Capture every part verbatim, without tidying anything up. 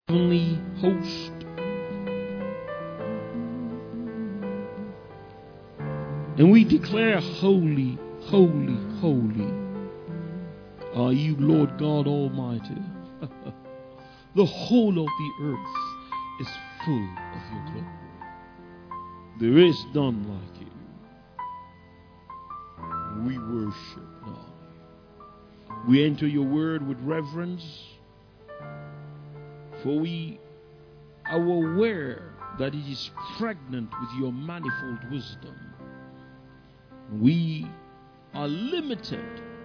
heavenly host. And we declare, holy, holy, holy are you, Lord God Almighty. The whole of the earth is full of your glory. There is none like you. We worship now. We enter your word with reverence, for we are aware that it is pregnant with your manifold wisdom. We are limited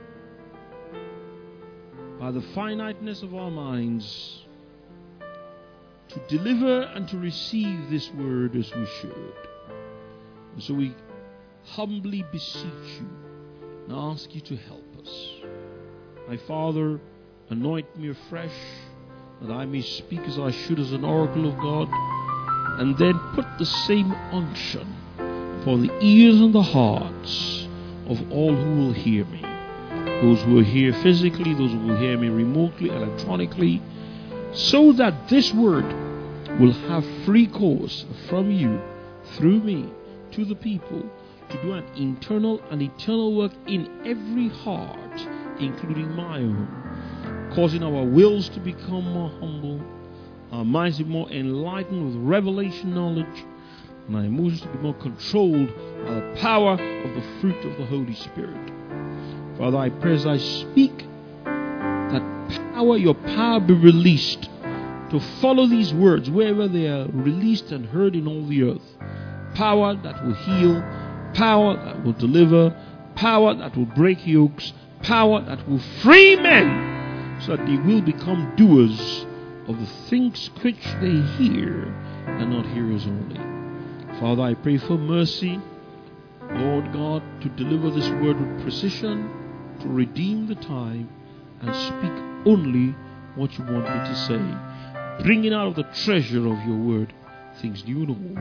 by the finiteness of our minds to deliver and to receive this word as we should. And so we humbly beseech you and ask you to help us. My Father, anoint me afresh that I may speak as I should as an oracle of God, and then put the same unction for the ears and the hearts of all who will hear me. Those who are here physically, those who will hear me remotely, electronically, so that this word will have free course from you, through me, to the people, to do an internal and eternal work in every heart, including my own, causing our wills to become more humble, our minds to be more enlightened with revelation knowledge, and our emotions to be more controlled by the power of the fruit of the Holy Spirit. Father, I pray as I speak that power, your power be released to follow these words wherever they are released and heard in all the earth. Power that will heal, power that will deliver, power that will break yokes, power that will free men so that they will become doers of the things which they hear and not hearers only. Father, I pray for mercy, Lord God, to deliver this word with precision, to redeem the time, and speak only what you want me to say, bringing out of the treasure of your word things new and old,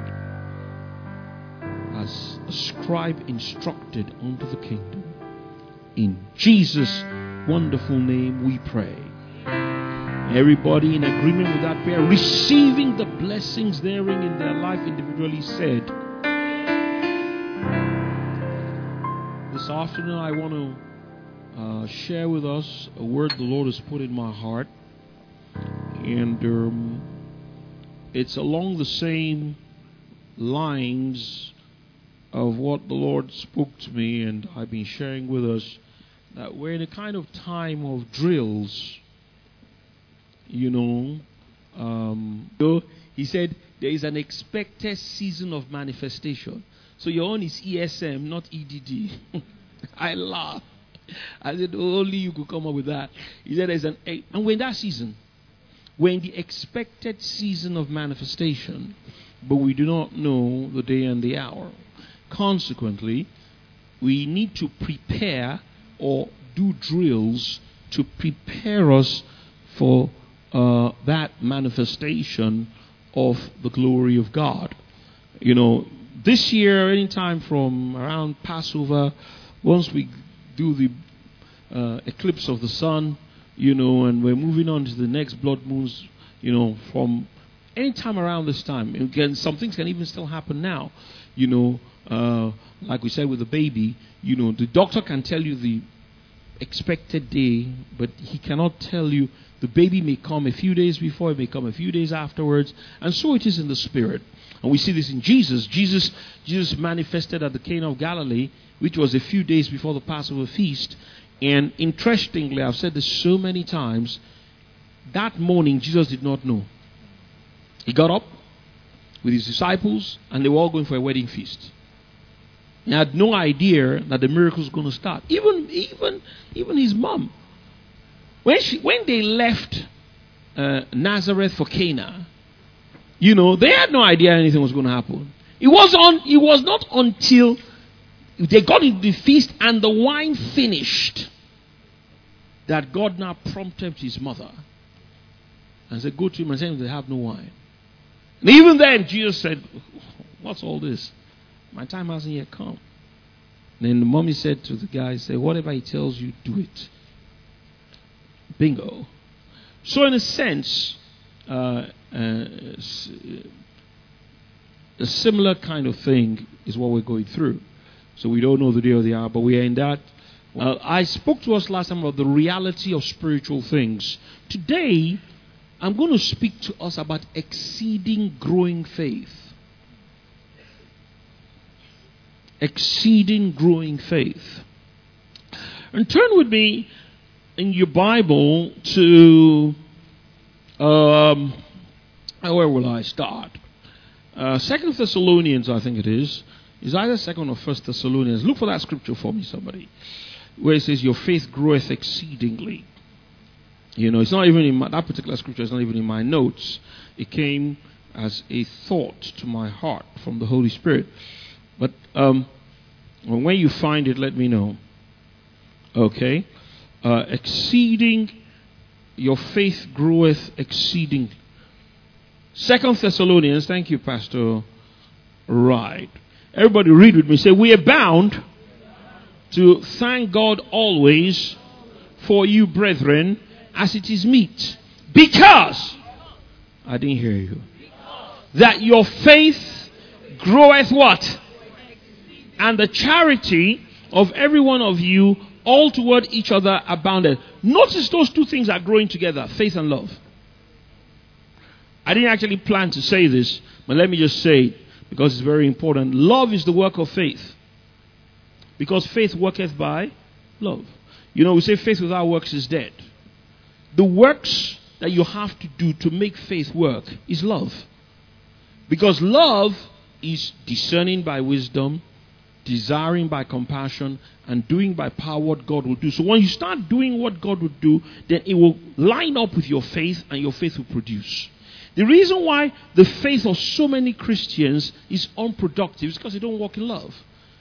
as a scribe instructed unto the kingdom. In Jesus' wonderful name we pray. Everybody in agreement with that prayer, receiving the blessings therein in their life individually, said, this afternoon I want to uh, share with us a word the Lord has put in my heart. And um, it's along the same lines of what the Lord spoke to me and I've been sharing with us, that we're in a kind of time of drills. You know, um, so he said there is an expected season of manifestation. So your own is E S M, not E D D. I laugh. I said, only you could come up with that. He said there's an, and when that season, when the expected season of manifestation, but we do not know the day and the hour. Consequently, we need to prepare or do drills to prepare us for uh, that manifestation of the glory of God. You know, this year, anytime from around Passover, once we do the uh, eclipse of the sun, you know, and we're moving on to the next blood moons, you know, from any time around this time. Again, some things can even still happen now, you know, uh, like we said with the baby, you know, the doctor can tell you the expected day, but he cannot tell you the baby may come a few days before, it may come a few days afterwards, and so it is in the spirit. And we see this in Jesus. Jesus, Jesus manifested at the Cana of Galilee, which was a few days before the Passover feast. And interestingly, I've said this so many times, that morning Jesus did not know. He got up with his disciples and they were all going for a wedding feast. He had no idea that the miracle was going to start. Even, even, even his mom. When she, when they left uh, Nazareth for Cana, you know, they had no idea anything was going to happen. It was on. It was not until they got into the feast and the wine finished that God now prompted his mother and said, "Go to him and say they have no wine." And even then, Jesus said, "What's all this? My time hasn't yet come." And then the mommy said to the guy, "Say whatever he tells you, do it." Bingo. So in a sense, uh, uh, a similar kind of thing is what we're going through. So we don't know the day or the hour, but we are in that. Uh, I spoke to us last time about the reality of spiritual things. Today, I'm going to speak to us about exceeding growing faith. Exceeding growing faith. And turn with me in your Bible to, um, where will I start? Uh, Second Thessalonians, I think it is. It's either Second or First Thessalonians. Look for that scripture for me, somebody. Where it says, your faith groweth exceedingly. You know, it's not even in my, that particular scripture is not even in my notes. It came as a thought to my heart from the Holy Spirit. But um, when you find it, let me know. Okay? Uh, exceeding, your faith groweth exceedingly. Second Thessalonians, thank you, Pastor. Right. Everybody read with me. Say, we are bound to thank God always for you, brethren, as it is meet. Because, I didn't hear you. That your faith groweth what? And the charity of every one of you all toward each other abounded. Notice those two things are growing together, faith and love. I didn't actually plan to say this, but let me just say it because it's very important. Love is the work of faith. Because faith worketh by love. You know, we say faith without works is dead. The works that you have to do to make faith work is love. Because love is discerning by wisdom, desiring by compassion, and doing by power what God will do. So when you start doing what God will do, then it will line up with your faith and your faith will produce. The reason why the faith of so many Christians is unproductive is because they don't walk in love.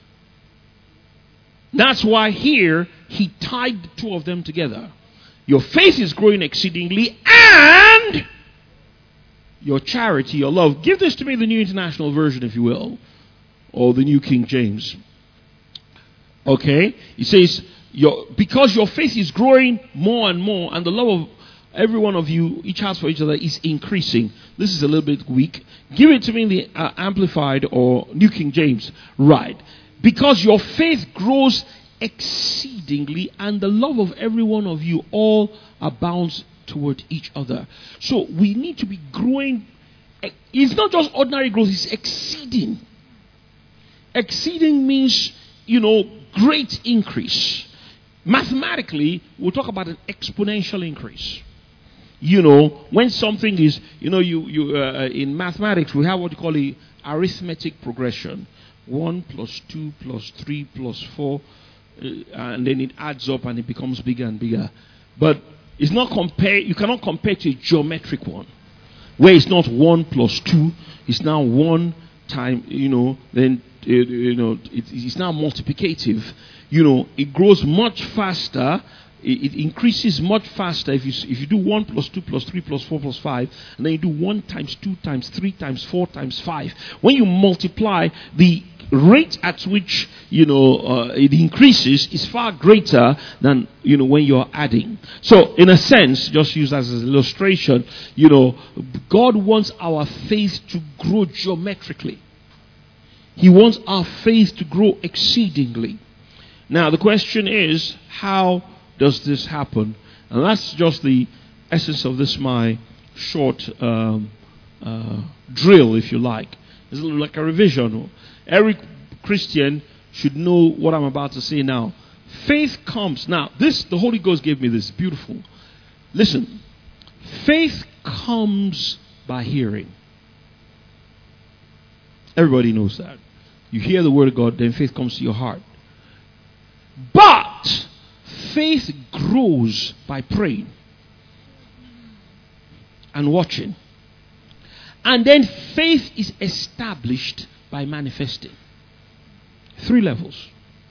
That's why here he tied the two of them together. Your faith is growing exceedingly and your charity, your love. Give this to me, the New International Version, if you will, or the New King James. Okay? It says, your, because your faith is growing more and more and the love of every one of you, each has for each other, is increasing. This is a little bit weak. Give it to me in the uh, Amplified or New King James. Right. Because your faith grows exceedingly and the love of every one of you all abounds toward each other. So we need to be growing. It's not just ordinary growth, it's exceeding. Exceeding means, you know, great increase. Mathematically, we'll talk about an exponential increase. You know, when something is, you know, you, you uh, in mathematics, we have what you call the arithmetic progression. one plus two plus three plus four, uh, and then it adds up and it becomes bigger and bigger. But it's not compare, you cannot compare to a geometric one, where it's not one plus two, it's now one time, you know, then, uh, you know, it, it's now multiplicative. You know, it grows much faster. It increases much faster if you if you do one plus two plus three plus four plus five, and then you do one times two times three times four times five. When you multiply, the rate at which, you know, uh, it increases is far greater than, you know, when you're adding. So, in a sense, just use as an illustration, you know, God wants our faith to grow geometrically. He wants our faith to grow exceedingly. Now, the question is, how does this happen? And that's just the essence of this, my short um, uh, drill, if you like. It's like a revision. Every Christian should know what I'm about to say now. Faith comes. Now, this, the Holy Ghost gave me this. Beautiful. Listen. Faith comes by hearing. Everybody knows that. You hear the word of God, then faith comes to your heart. But faith grows by praying and watching. And then faith is established by manifesting. Three levels.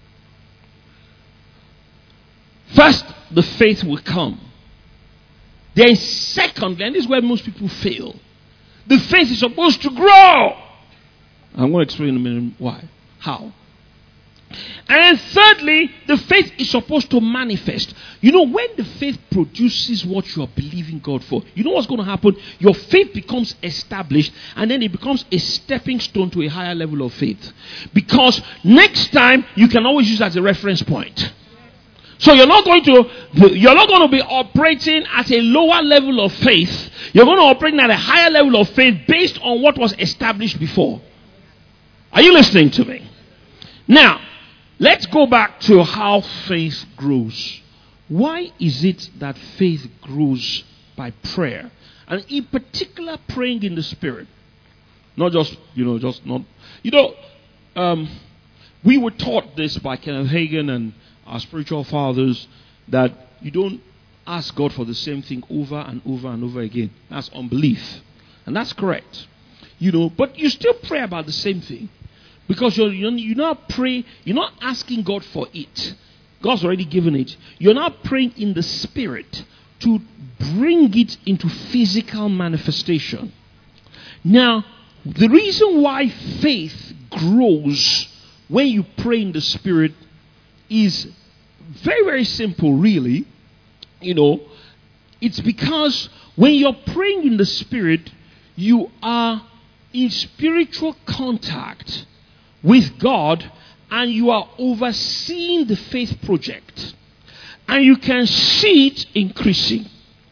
First, the faith will come. Then secondly, and this is where most people fail, the faith is supposed to grow. I'm going to explain in a minute why. How? And thirdly, the faith is supposed to manifest. You know, when the faith produces what you are believing God for, you know what's going to happen? Your faith becomes established, and then it becomes a stepping stone to a higher level of faith. Because next time, you can always use it as a reference point. So you're not going to you're not going to be operating at a lower level of faith. You're going to operate at a higher level of faith based on what was established before. Are you listening to me? Now, let's go back to how faith grows. Why is it that faith grows by prayer? And in particular, praying in the Spirit. Not just, you know, just not... You know, um, we were taught this by Kenneth Hagin and our spiritual fathers, that you don't ask God for the same thing over and over and over again. That's unbelief. And that's correct. You know, but you still pray about the same thing. Because you're, you're, you're not praying, you're not asking God for it. God's already given it. You're not praying in the Spirit to bring it into physical manifestation. Now, the reason why faith grows when you pray in the Spirit is very, very simple, really. You know, it's because when you're praying in the Spirit, you are in spiritual contact with God, and you are overseeing the faith project, and you can see it increasing,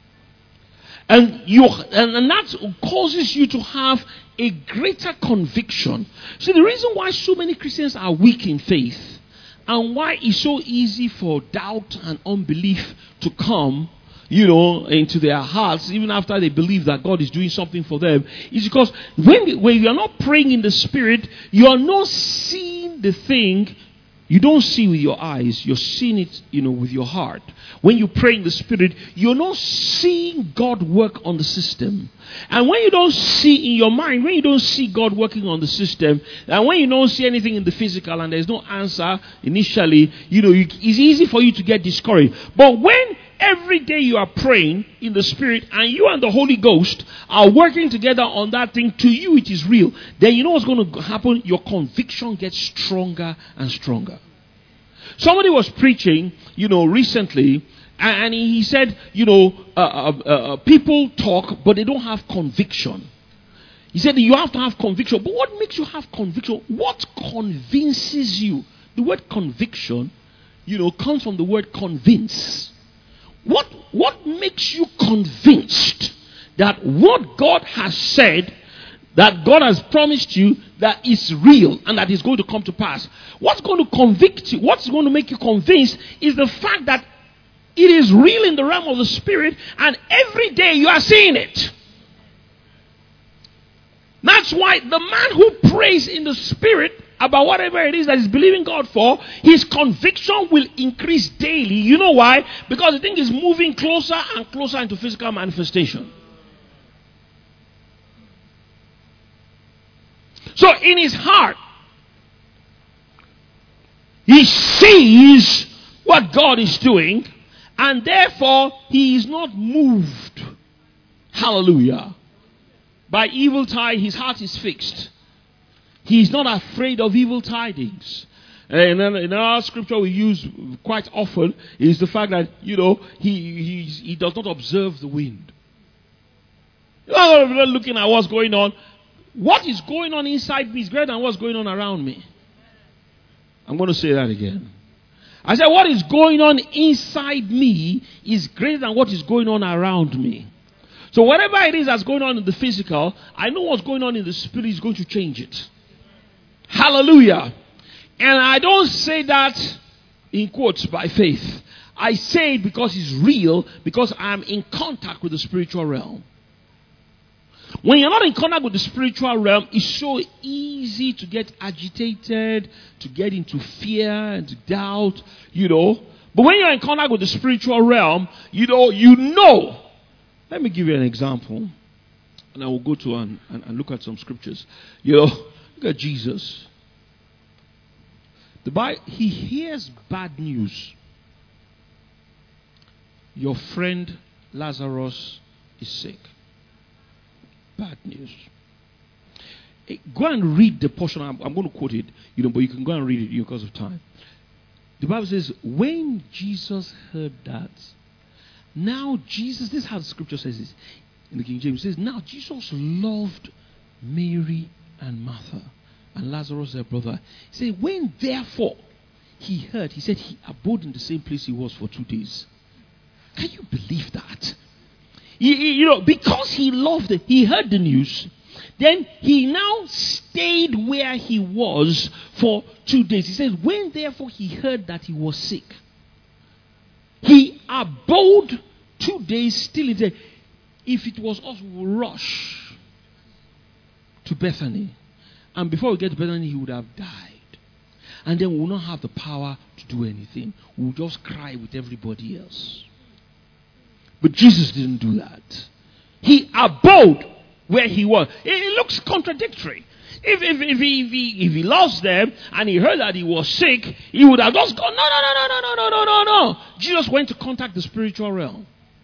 and you and, and that causes you to have a greater conviction. See, the reason why so many Christians are weak in faith, and why it's so easy for doubt and unbelief to come, you know, into their hearts, even after they believe that God is doing something for them, is because when, when you're not praying in the Spirit, you're not seeing the thing. You don't see with your eyes, you're seeing it, you know, with your heart. When you pray in the Spirit, you're not seeing God work on the system. And when you don't see in your mind, when you don't see God working on the system, and when you don't see anything in the physical and there's no answer initially, you know, it's easy for you to get discouraged. But when every day you are praying in the Spirit and you and the Holy Ghost are working together on that thing, to you it is real, then you know what's going to happen? Your conviction gets stronger and stronger. Somebody was preaching, you know, recently, and he said, you know, uh, uh, uh, people talk, but they don't have conviction. He said that you have to have conviction. But what makes you have conviction? What convinces you? The word conviction, you know, comes from the word convince. What, what makes you convinced that what God has said, that God has promised you, that is real and that is going to come to pass? What's going to convict you? What's going to make you convinced is the fact that it is real in the realm of the Spirit, and every day you are seeing it. That's why the man who prays in the Spirit about whatever it is that he's believing God for, his conviction will increase daily. You know why? Because the thing is moving closer and closer into physical manifestation. So in his heart, he sees what God is doing, and therefore he is not moved. Hallelujah. By evil tidings, his heart is fixed. He is not afraid of evil tidings. And in our scripture we use quite often is the fact that, you know, he he, he does not observe the wind. You're not looking at what's going on. What is going on inside me is greater than what's going on around me. I'm going to say that again. I said, what is going on inside me is greater than what is going on around me. So whatever it is that's going on in the physical, I know what's going on in the spirit is going to change it. Hallelujah. And I don't say that in quotes by faith. I say it because it's real, because I'm in contact with the spiritual realm. When you're not in contact with the spiritual realm, it's so easy to get agitated, to get into fear and to doubt, you know. But when you're in contact with the spiritual realm, you know, you know. Let me give you an example. And I will go to and, and, and look at some scriptures. You know, look at Jesus. The Bible, he hears bad news. Your friend Lazarus is sick. Bad news. Go and read the portion. I'm, I'm going to quote it, you know, but you can go and read it because of time. The Bible says, when Jesus heard that, now Jesus, this is how the scripture says this in the King James, it says, now Jesus loved Mary and Martha and Lazarus their brother. He said, when therefore he heard, he said he abode in the same place he was for two days. Can you believe that? He, he, you know, because he loved it, he heard the news. Then he now stayed where he was for two days. He says, when therefore he heard that he was sick, he abode two days still in there. If it was us, we would rush to Bethany. And before we get to Bethany, he would have died. And then we will not have the power to do anything. We will just cry with everybody else. But Jesus didn't do that. He abode where he was. It looks contradictory. If, if, if, he, if, he, if he lost them and he heard that he was sick, he would have just gone, no, no, no, no, no, no, no, no, no, no. Jesus went to contact the spiritual realm.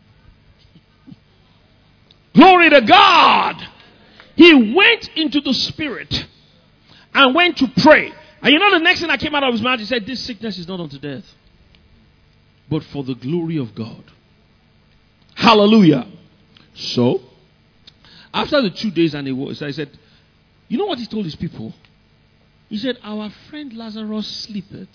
Glory to God. He went into the spirit and went to pray. And you know the next thing that came out of his mouth, he said, this sickness is not unto death, but for the glory of God. Hallelujah. So, after the two days and he was, I said, you know what he told his people? He said, our friend Lazarus sleepeth.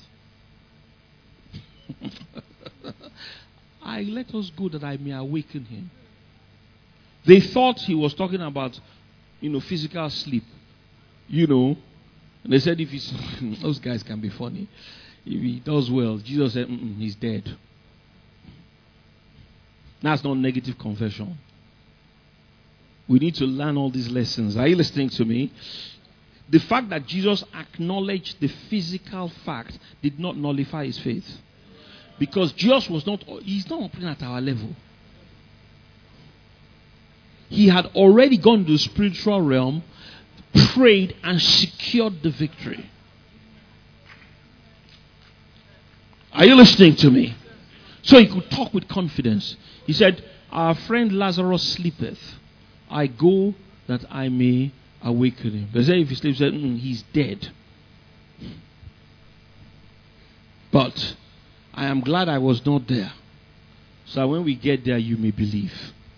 I let us go that I may awaken him. They thought he was talking about, you know, physical sleep. You know. And they said, if he's, those guys can be funny. If he does well, Jesus said, mm-mm, he's dead. That's not negative confession. We need to learn all these lessons. Are you listening to me? The fact that Jesus acknowledged the physical fact did not nullify his faith. Because Jesus was not, he's not operating at our level. He had already gone to the spiritual realm, prayed, and secured the victory. Are you listening to me? So he could talk with confidence. He said, our friend Lazarus sleepeth. I go that I may awaken him. They say if he sleeps, he said, mm, he's dead. But I am glad I was not there. So when we get there, you may believe.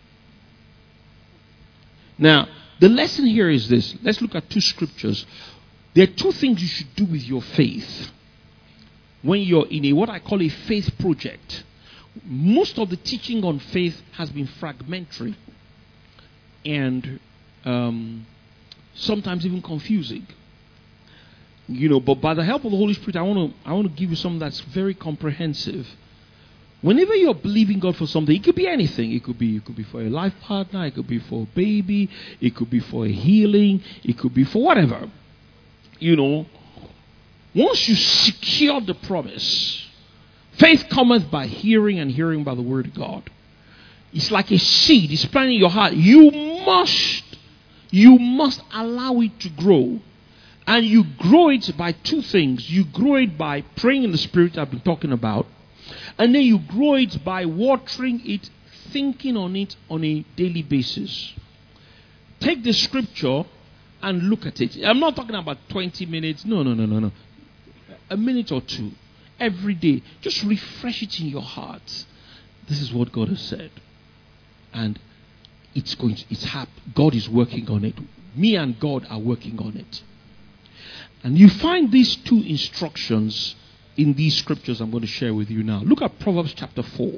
Now, the lesson here is this. Let's look at two scriptures. There are two things you should do with your faith when you're in a what I call a faith project. Most of the teaching on faith has been fragmentary and um, sometimes even confusing. You know, but by the help of the Holy Spirit, I want to I want to give you something that's very comprehensive. Whenever you're believing God for something, it could be anything. It could be it could be for a life partner, it could be for a baby, it could be for a healing, it could be for whatever. You know, once you secure the promise, faith cometh by hearing, and hearing by the word of God. It's like a seed. It's planted in your heart. You must, you must allow it to grow. And you grow it by two things. You grow it by praying in the Spirit I've been talking about. And then you grow it by watering it, thinking on it on a daily basis. Take the scripture and look at it. I'm not talking about twenty minutes. No, no, no, no, no. A minute or two. Every day. Just refresh it in your heart. This is what God has said. And it's going to, it's hap- God is working on it. Me and God are working on it. And you find these two instructions in these scriptures I'm going to share with you now. Look at Proverbs chapter four.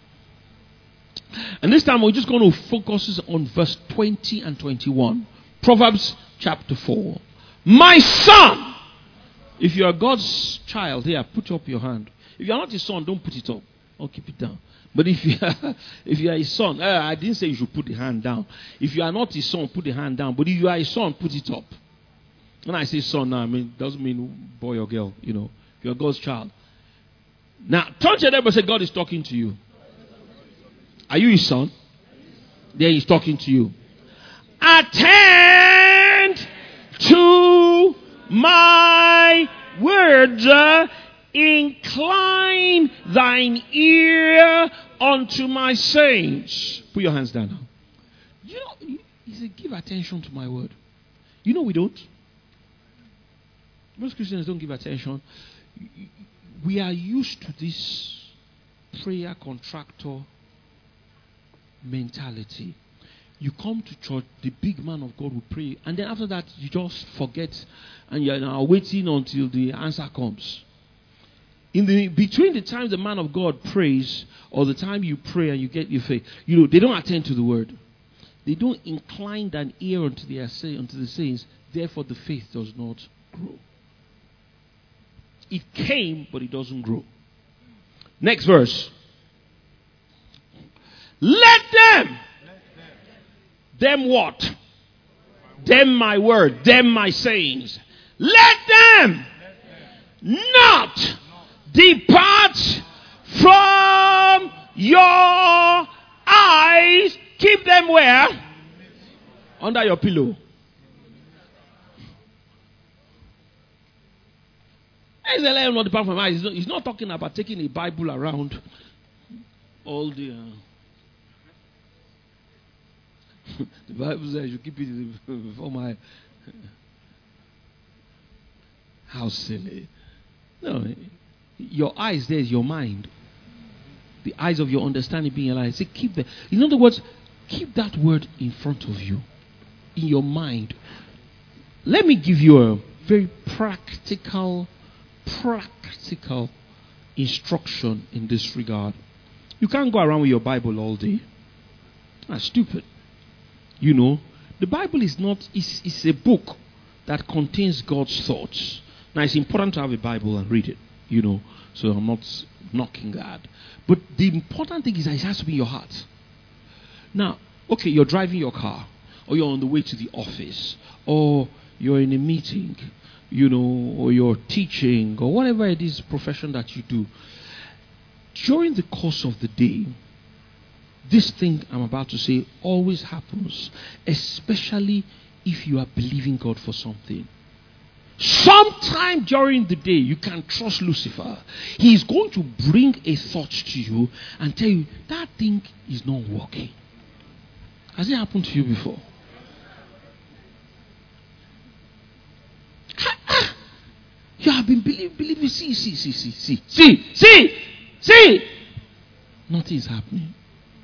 And this time we're just going to focus on verse twenty and twenty-one. Proverbs chapter four. My son! If you are God's child, here, put up your hand. If you are not his son, don't put it up. Or keep it down. But if you are, if you are his son, uh, I didn't say you should put the hand down. If you are not his son, put the hand down. But if you are his son, put it up. When I say son now, I mean, doesn't mean boy or girl, you know. You're God's child. Now, turn to your neighbor and say, God is talking to you. Are you his son? Then he's talking to you. Attend to my words. Incline thine ear unto my sayings. Put your hands down now. You know, he said, give attention to my word. You know we don't. Most Christians don't give attention. We are used to this prayer contractor mentality. You come to church, the big man of God will pray, and then after that you just forget, and you're now waiting until the answer comes. In the between the time the man of God prays or the time you pray and you get your faith, you know, they don't attend to the word. They don't incline an ear unto the say unto the sayings, therefore the faith does not grow. It came, but it doesn't grow. Next verse. Let them. Them what? Them my word. Them my sayings. Let them not depart from your eyes. Keep them where? Under your pillow. Let them not depart from your eyes. He's not, he's not talking about taking a Bible around all the... Uh, the Bible says you keep it before my... How silly. No, your eyes there is your mind. The eyes of your understanding being alive. Say, keep that. In other words, keep that word in front of you, in your mind. Let me give you a very practical, practical instruction in this regard. You can't go around with your Bible all day. That's stupid. You know, the Bible is not, it's, it's a book that contains God's thoughts. Now, it's important to have a Bible and read it, you know, so I'm not knocking that. But the important thing is that it has to be in your heart. Now, okay, you're driving your car, or you're on the way to the office, or you're in a meeting, you know, or you're teaching, or whatever it is, profession that you do. During the course of the day, this thing I'm about to say always happens, especially if you are believing God for something. Sometime during the day, you can trust Lucifer. He is going to bring a thought to you and tell you that thing is not working. Has it happened to you before? You have been believing, believing. See, see, see, see, see, see, see, see. Nothing is happening.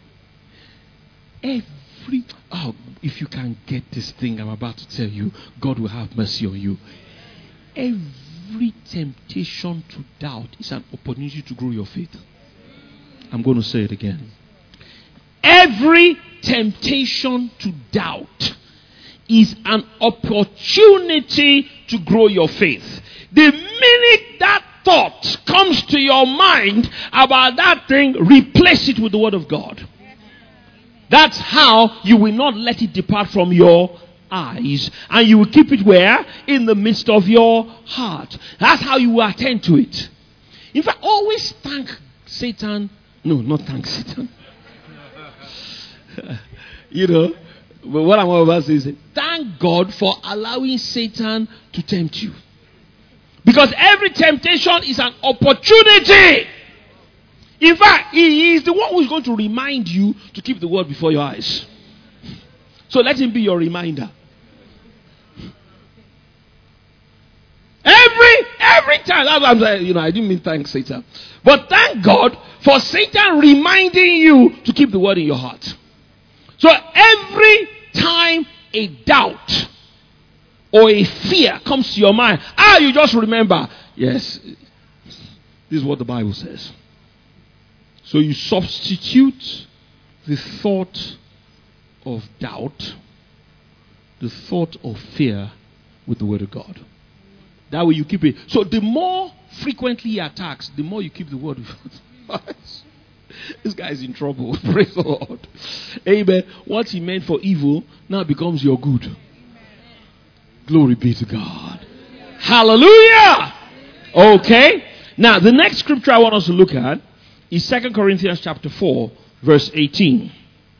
Every oh, if you can get this thing I'm about to tell you, God will have mercy on you. Every temptation to doubt is an opportunity to grow your faith. I'm going to say it again. Every temptation to doubt is an opportunity to grow your faith. The minute that thought comes to your mind about that thing, replace it with the word of God. That's how you will not let it depart from your eyes. And you will keep it where? In the midst of your heart. That's how you will attend to it. In fact, always thank Satan. No, not thank Satan. You know, but what I'm about to say is thank God for allowing Satan to tempt you. Because every temptation is an opportunity. In fact, he is the one who is going to remind you to keep the word before your eyes. So let him be your reminder. Every every time, that's what I'm saying, you know, I didn't mean thank Satan. But thank God for Satan reminding you to keep the word in your heart. So every time a doubt or a fear comes to your mind, ah, you just remember, yes, this is what the Bible says. So you substitute the thought of doubt, the thought of fear with the word of God. That way you keep it. So the more frequently he attacks, the more you keep the word of God. This guy is in trouble. Praise the Lord. Amen. What he meant for evil now becomes your good. Glory be to God. Hallelujah. Okay. Now the next scripture I want us to look at is Second Corinthians chapter four, verse eighteen.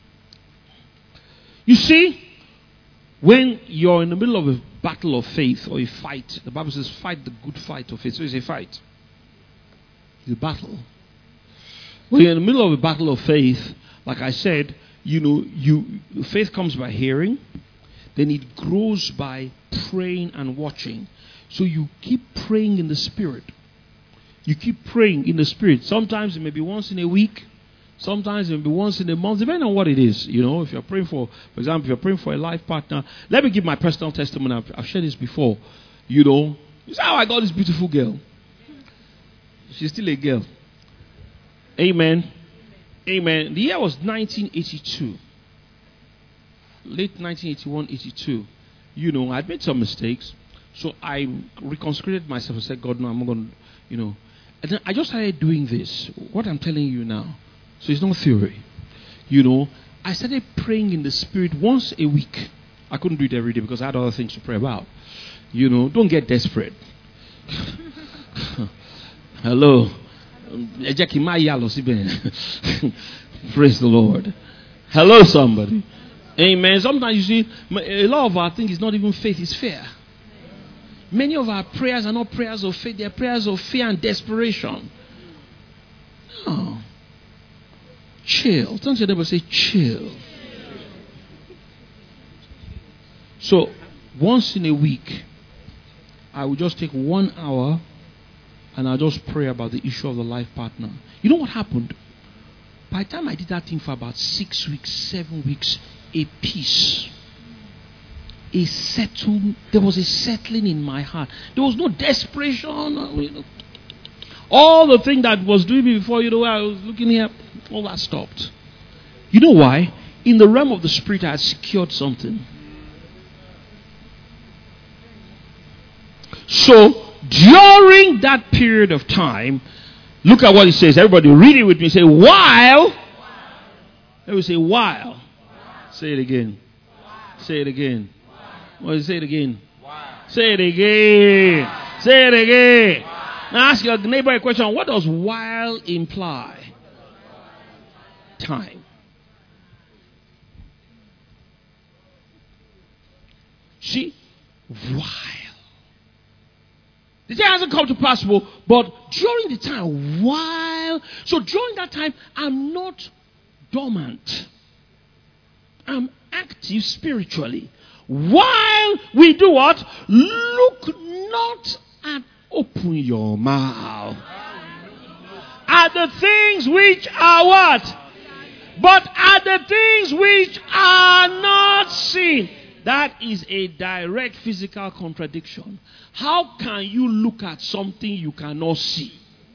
You see, when you're in the middle of a battle of faith or a fight, the Bible says fight the good fight of faith. So it's a fight. It's a battle. When you're in the middle of a battle of faith, like I said, you know, you faith comes by hearing. then it grows by praying and watching. So you keep praying in the Spirit. You keep praying in the Spirit. Sometimes it may be once in a week. Sometimes it may be once in a month, depending on what it is. You know, if you're praying for, for example, if you're praying for a life partner. Let me give my personal testimony. I've, I've shared this before. You know, this is how I got this beautiful girl. She's still a girl. Amen. Amen. The year was nineteen eighty-two. Late nineteen eighty-one, eighty-two. You know, I'd made some mistakes. So I reconsecrated myself and said, God, no, I'm not going to, you know. And then I just started doing this. What I'm telling you now. So it's not theory. You know, I started praying in the Spirit once a week. I couldn't do it every day because I had other things to pray about. You know, don't get desperate. Hello. Praise the Lord. Hello, somebody. Amen. Sometimes you see, a lot of our things is not even faith, it's fear. Many of our prayers are not prayers of faith, they're prayers of fear and desperation. No. Chill. Turn to your neighbor and say, chill. So, once in a week, I will just take one hour and I'll just pray about the issue of the life partner. You know what happened? By the time I did that thing for about six weeks, seven weeks, a peace, a settle, there was a settling in my heart. There was no desperation. All the thing that was doing me before, you know, I was looking here, all that stopped. You know why? In the realm of the Spirit, I had secured something. So, during that period of time, look at what it says. Everybody read it with me. Say, while. Let me say, while. Wow. Say it again. Wow. Say it again. Wow. Well, say it again. Wow. Say it again. Wow. Say it again. Wow. Now ask your neighbor a question. What does while imply? Time. See? While. The day hasn't come to pass, but during the time, while, so during that time, I'm not dormant. I'm active spiritually. While we do what? Look not at, open your mouth, at the things which are what? But at the things which are not seen. That is a direct physical contradiction. How can you look at something you cannot see?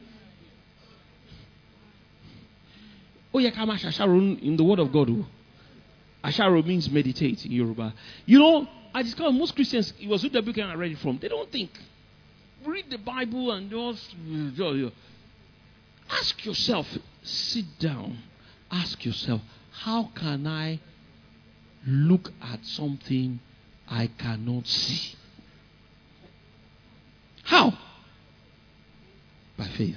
Oh, yeah, come on, in the word of God. Asharo means meditate in Yoruba. You know, I discovered most Christians, it was with the book I read it from, they don't think. Read the Bible and just ask yourself, sit down, ask yourself, how can I look at something I cannot see? How? By faith.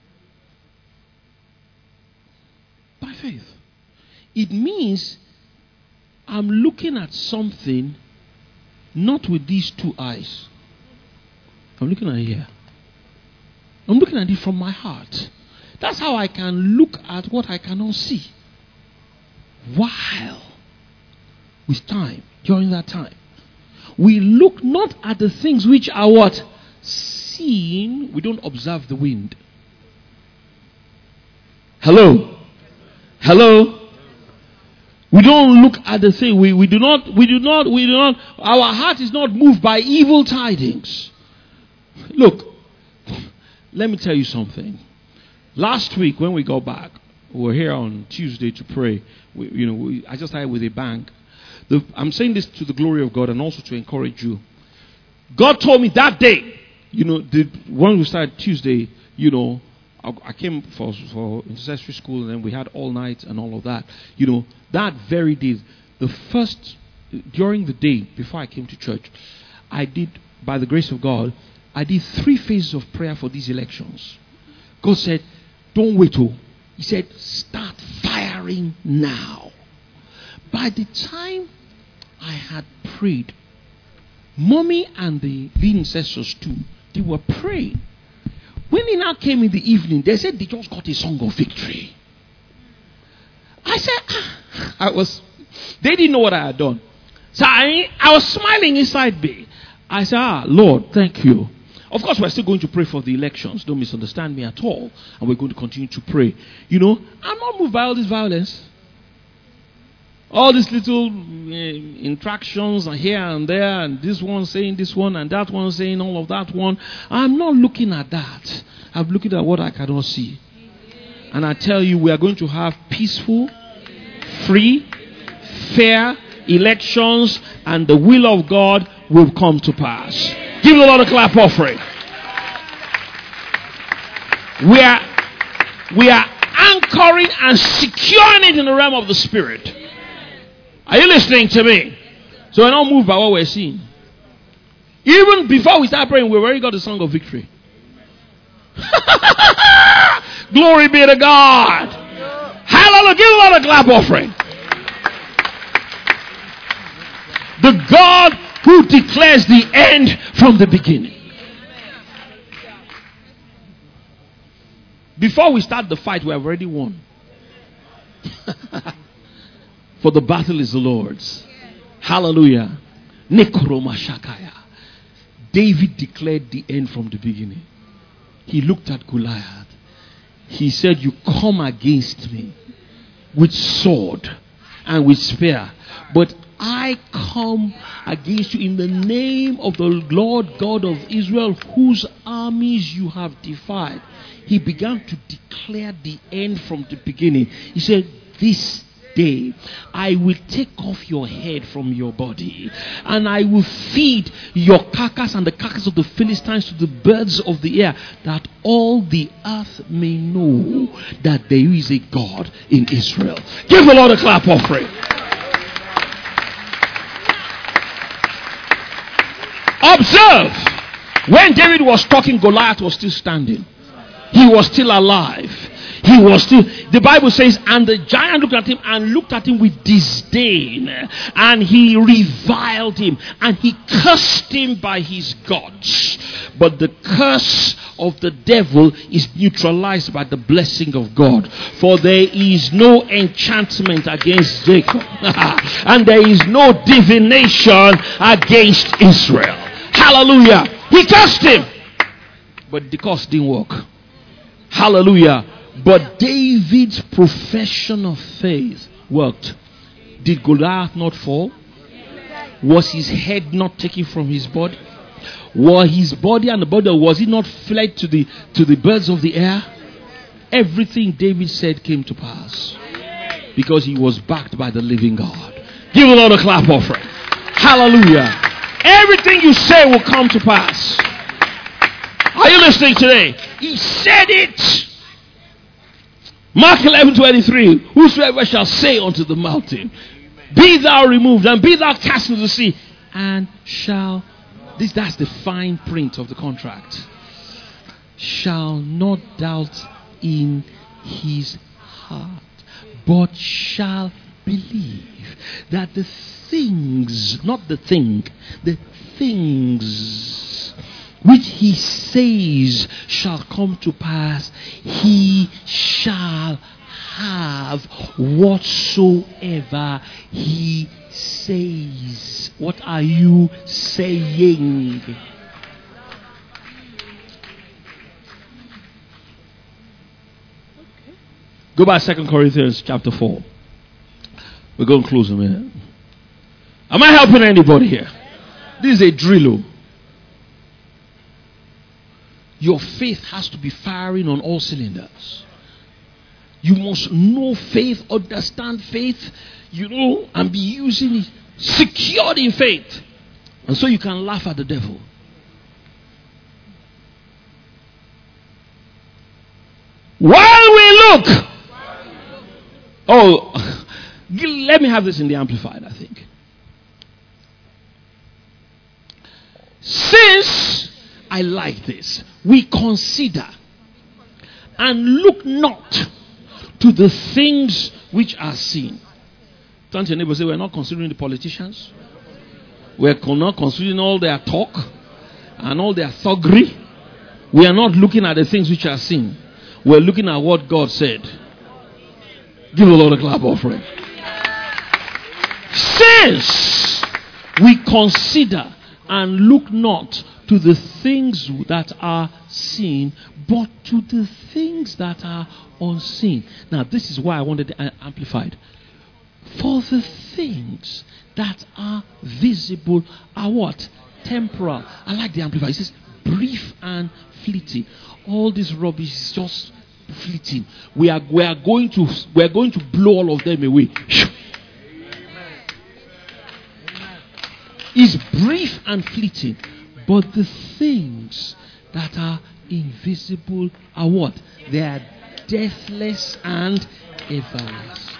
By faith. It means I'm looking at something not with these two eyes. I'm looking at it here. I'm looking at it from my heart. That's how I can look at what I cannot see. While with time, during that time, we look not at the things which are what? Seen. We don't observe the wind. Hello? Hello? We don't look at the thing. We, we do not, we do not, we do not, our heart is not moved by evil tidings. Look, let me tell you something. Last week when we got back, we were here on Tuesday to pray. We, you know, we, I just started with a bang. The, I'm saying this to the glory of God and also to encourage you. God told me that day, you know, the, when we started Tuesday, you know, I, I came for, for intercessory school and then we had all night and all of that. You know, that very day, the first, during the day before I came to church, I did, by the grace of God, I did three phases of prayer for these elections. God said, don't wait. Oh. He said, start firing now. By the time I had prayed, Mommy and the, the intercessors too, they were praying. When they now came in the evening, they said they just got a song of victory. I said, ah, I was, they didn't know what I had done. So I, I was smiling inside me. I said, ah, Lord, thank you. Of course, we're still going to pray for the elections. Don't misunderstand me at all. And we're going to continue to pray. You know, I'm not moved by all this violence. All these little uh, interactions here and there, and this one saying this one, and that one saying all of that one. I'm not looking at that. I'm looking at what I cannot see. And I tell you, we are going to have peaceful, free, fair elections, and the will of God will come to pass. Give the Lord a clap offering. We are, we are anchoring and securing it in the realm of the Spirit. Are you listening to me? So we're not moved by what we're seeing. Even before we start praying, we've already got the song of victory. Glory be to God. Hallelujah. Give a lot of clap offering. The God who declares the end from the beginning. Before we start the fight, we have already won. For the battle is the Lord's. Hallelujah. Nekromashakaya. David declared the end from the beginning. He looked at Goliath. He said, you come against me with sword and with spear, but I come against you in the name of the Lord God of Israel, whose armies you have defied. He began to declare the end from the beginning. He said, this day I will take off your head from your body, and I will feed your carcass and the carcass of the Philistines to the birds of the air, that all the earth may know that there is a God in Israel. Give the Lord a clap offering. Observe, when David was talking, Goliath was still standing. He was still alive. He was still, the Bible says, and the giant looked at him and looked at him with disdain, and he reviled him, and he cursed him by his gods. But the curse of the devil is neutralized by the blessing of God. For there is no enchantment against Jacob, and there is no divination against Israel. Hallelujah. He cursed him, but the curse didn't work. Hallelujah. But David's profession of faith worked. Did Goliath not fall? Was his head not taken from his body? Was his body and the body, was it not fled to the to the birds of the air? Everything David said came to pass, because he was backed by the living God. Give the Lord a clap offering. Hallelujah. Everything you say will come to pass. Are you listening today? He said it. Mark eleven twenty-three. Whosoever shall say unto the mountain, be thou removed, and be thou cast into the sea, and shall, this that's the fine print of the contract, shall not doubt in his heart, but shall believe that the things, not the thing, the things which he says shall come to pass, he shall have whatsoever he says. What are you saying? Go back to Second Corinthians chapter four. We're going to close a minute. Am I helping anybody here? This is a drill. Your faith has to be firing on all cylinders. You must know faith, understand faith, you know, and be using it, secured in faith. And so you can laugh at the devil. While we look, oh, let me have this in the Amplified, I think. Since I like this, we consider and look not to the things which are seen. Turn to your neighbor and say, we're not considering the politicians. We're not considering all their talk and all their thuggery. We are not looking at the things which are seen. We're looking at what God said. Give the Lord a clap offering. Since We consider and look not to the things that are seen, but to the things that are unseen. Now, this is why I wanted it amplified. For the things that are visible are what? Temporal. I like the amplified. It says brief and fleeting. All this rubbish is just fleeting. We are we are going to we are going to blow all of them away. It's brief and fleeting, but the things that are invisible are what? They are deathless and everlasting.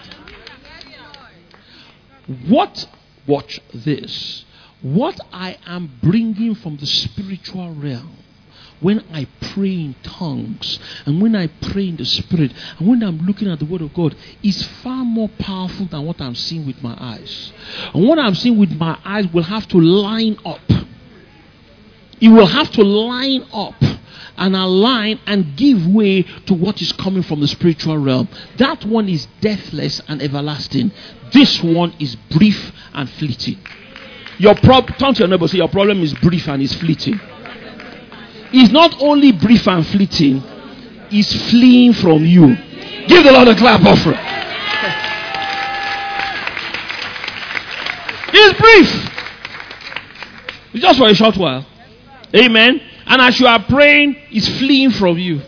What? Watch this. What I am bringing from the spiritual realm, when I pray in tongues and when I pray in the spirit and when I'm looking at the word of God, is far more powerful than what I'm seeing with my eyes. And what I'm seeing with my eyes will have to line up. It will have to line up and align and give way to what is coming from the spiritual realm. That one is deathless and everlasting. This one is brief and fleeting. Your prob- turn to your neighbor, say your problem is brief and is fleeting. It's not only brief and fleeting, it's fleeing from you. Give the Lord a clap offering. It's brief. It's just for a short while. Amen. And as you are praying, it's fleeing from you.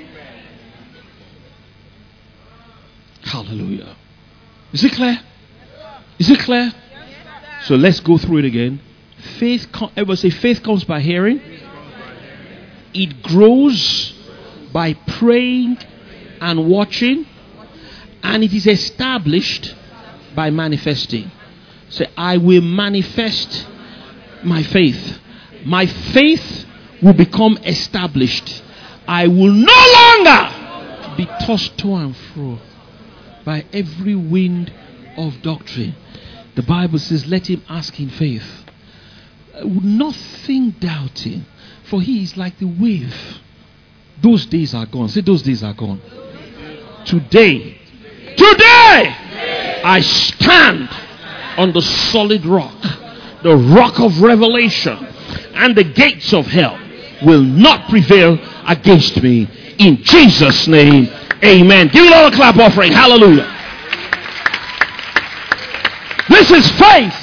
Hallelujah. Is it clear? Is it clear? So let's go through it again. Faith, com- everybody say faith comes by hearing. It grows by praying and watching, and it is established by manifesting. Say, I will manifest my faith. My faith will become established. I will no longer be tossed to and fro by every wind of doctrine. The Bible says, let him ask in faith, nothing doubting, for he is like the wave. Those days are gone. Say, those days are gone. Today, today, I stand on the solid rock, the rock of revelation, and the gates of hell will not prevail against me. In Jesus' name, amen. Give it all a clap offering. Hallelujah. This is faith.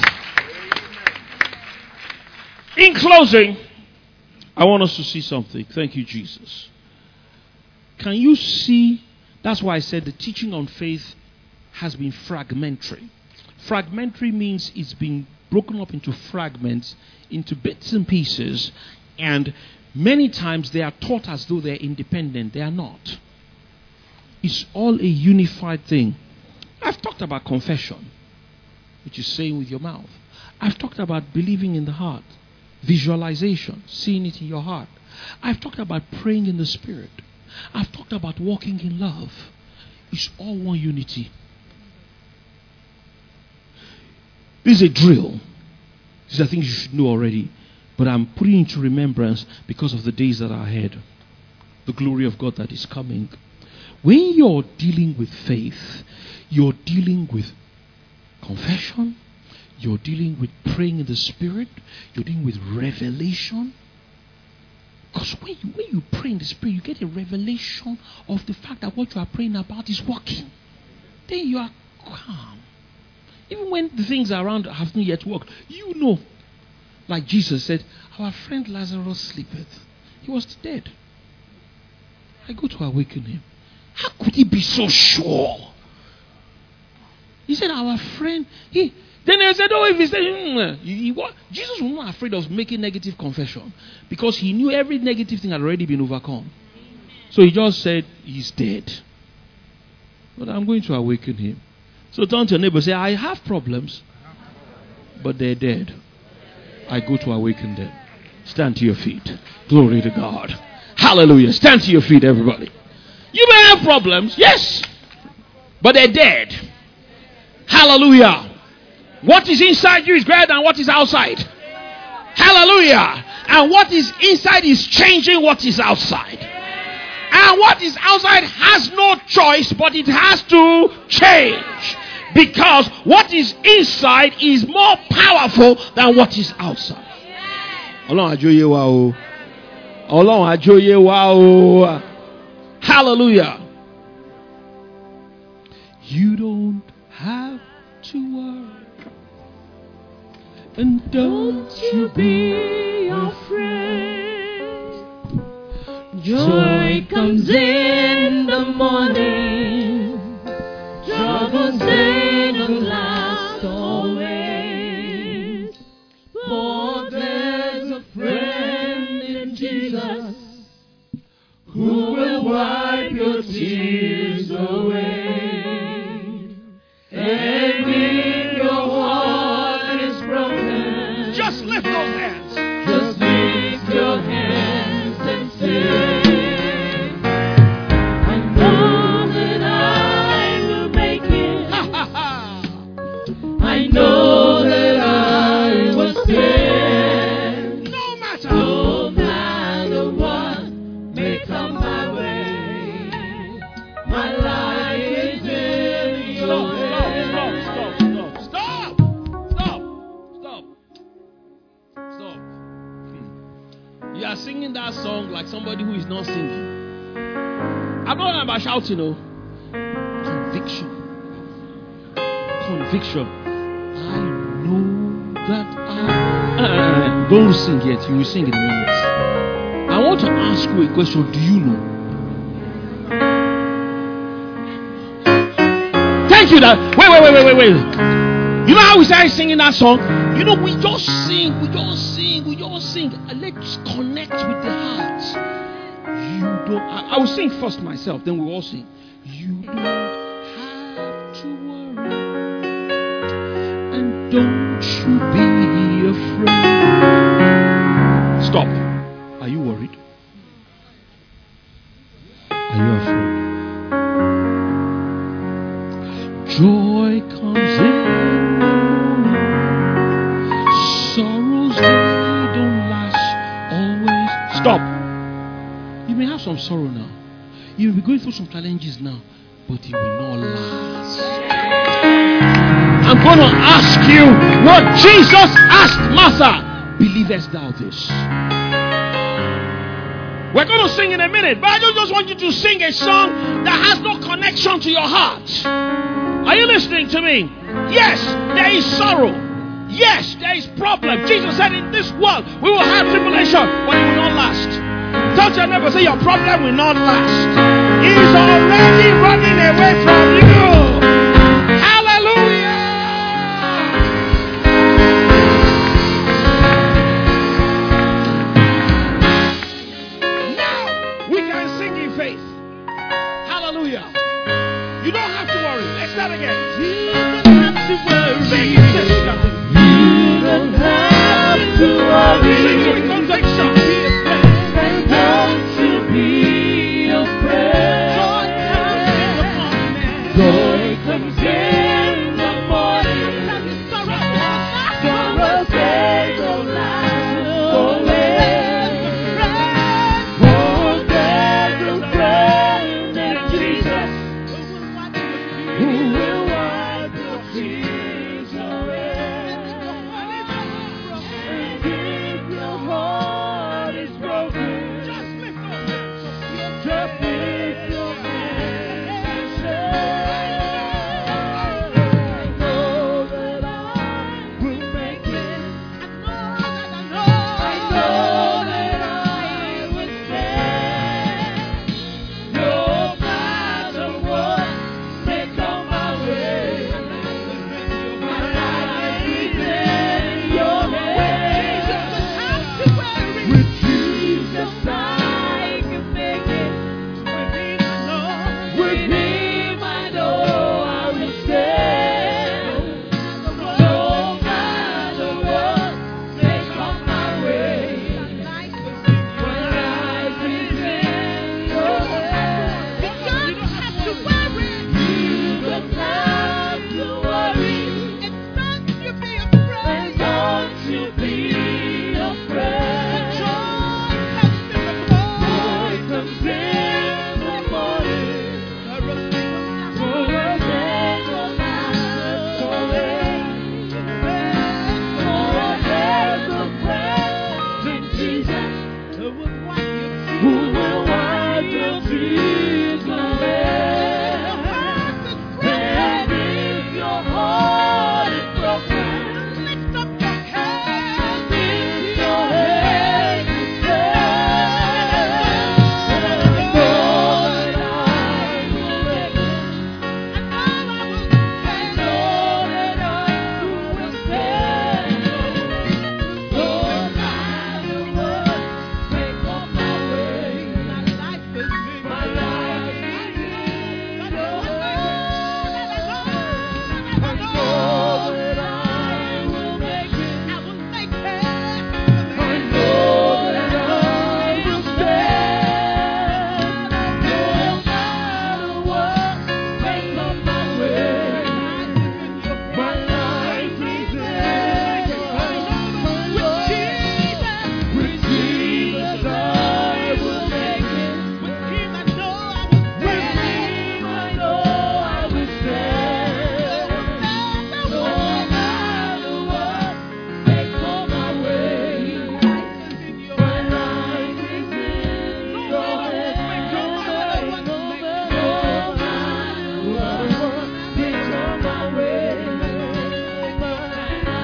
In closing, I want us to see something. Thank you, Jesus. Can you see? That's why I said the teaching on faith has been fragmentary. Fragmentary means it's been broken up into fragments, into bits and pieces, and many times they are taught as though they're independent. They are not. It's all a unified thing. I've talked about confession, which is saying with your mouth. I've talked about believing in the heart, visualization, seeing it in your heart. I've talked about praying in the spirit. I've talked about walking in love. It's all one unity. This is a drill. These are things you should know already. But I'm putting into remembrance because of the days that are ahead. The glory of God that is coming. When you're dealing with faith, you're dealing with confession. You're dealing with praying in the spirit. You're dealing with revelation. Because when you, when you pray in the spirit, you get a revelation of the fact that what you are praying about is working. Then you are calm. Even when the things around have not yet worked, you know. Like Jesus said, our friend Lazarus sleepeth. He was dead. I go to awaken him. How could he be so sure? He said, our friend, he... Then they said, oh, if he said, mm, he, he, what? Jesus was not afraid of making negative confession because he knew every negative thing had already been overcome. So he just said, he's dead. But I'm going to awaken him. So turn to your neighbor and say, I have problems, but they're dead. I go to awaken them. Stand to your feet. Glory to God. Hallelujah. Stand to your feet, everybody. You may have problems, yes, but they're dead. Hallelujah. What is inside you is greater than what is outside. Hallelujah. And what is inside is changing what is outside. And what is outside has no choice, but it has to change. Because what is inside is more powerful than what is outside. Ọlọ́run àjọyé wa o. Ọlọ́run àjọyé wa o. Hallelujah. You don't have to worry. And don't you be afraid. Joy comes in the morning. Troubles they don't last always. For there's a friend in Jesus who will wipe your tears away. And if your heart is broken, just lift those hands. Just lift your hands and say, I know that I will make it. I know that I will stand. No matter. No matter what may come my way, my life is in your hands. Stop, stop, stop, stop, stop, stop. Hmm. You are singing that song like somebody who is not singing. I'm not about shouting, no. Conviction. Conviction. I know that I. Uh, don't sing yet. You will sing in a minute. I want to ask you a question. Do you know? Thank you. That wait, wait, wait, wait, wait, wait. You know how we started singing that song? You know, we just sing, we just sing, we just sing. And let's connect with the heart. You don't. I, I will sing first myself, then we'll all sing. You don't have to worry, and don't you be afraid. Stop. Are you worried? Are you afraid? Joy comes in the morning. Sorrows, they don't last always. Stop. You may have some sorrow now. You will be going through some challenges now, but it will not last. I'm going to ask you what Jesus asked Martha. Believest thou this? We're going to sing in a minute, but I don't just want you to sing a song that has no connection to your heart. Are you listening to me? Yes, there is sorrow. Yes, there is problem. Jesus said in this world we will have tribulation, but it will not last. Touch your neighbor, say your problem will not last. He's already running away from you. Hallelujah. Now we can sing in faith. Hallelujah. You don't have to worry. Let's start again. You don't have to worry. Sing it, sister. You don't have to worry. Sing it with conviction. And don't you be afraid. Joy comes in the morning. Joy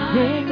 No